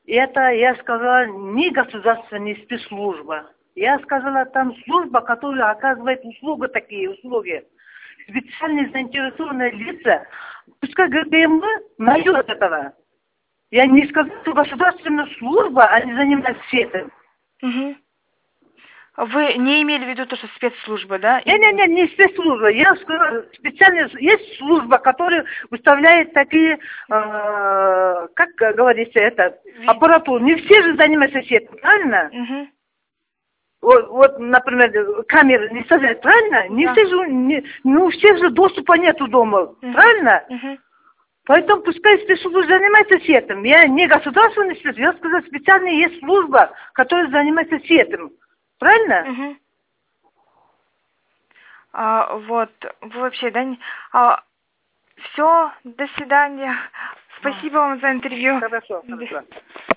Это, я сказала, не государственная спецслужба. Я сказала, там служба, которая оказывает услуги, такие услуги. Специальные заинтересованные лица, пускай ГПМВ найдет этого. Я не сказала, что государственная служба, они занимаются этим. Угу. Вы не имели в виду то, что спецслужба, да? Не спецслужба. Я сказала, специальная, есть служба, которая выставляет такие, как говорится, это, аппаратуру. Не все же занимаются этим, правильно? Угу. Вот, например, камеры не ставят, правильно? Не все же, у всех же доступа нету дома, правильно? Поэтому пускай спецслужбы занимаются этим. Я не государственный спецслужба, я сказала, специальная есть служба, которая занимается этим. Правильно? Вот, вы вообще, да? Все, до свидания. Спасибо вам за интервью. Хорошо.